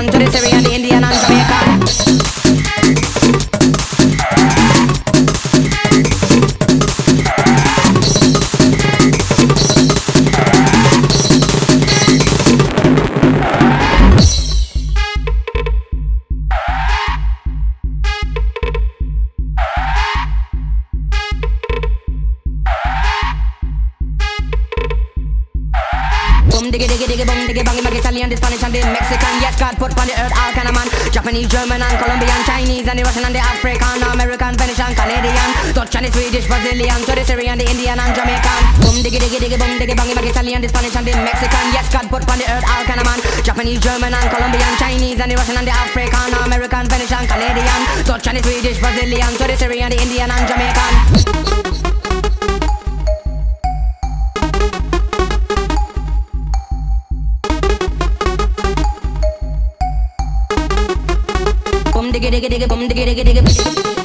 Brazilian to the Syrian, the Indian and Jamaican. Boom diggy diggy diggy boom diggy bang bang Italian, the Spanish and the Mexican. Yes, God put on the earth all kind of man. Japanese, German and Colombian, Chinese and the Russian and the African, American, Venetian, Canadian, Dutch and the Swedish, Brazilian, to the Syrian, the Indian and Jamaican. Boom diggy diggy diggy boom diggy bang bang Italian, the Spanish and the Mexican. Yes, God put on the earth all kind of man. Japanese, German and Colombian, Chinese and the Russian and the African, American, Venetian, Canadian, Dutch and the Swedish, Brazilian, to the Syrian, the Indian and Jamaican. Boom diggy diggy diggy boom diggy diggy diggy.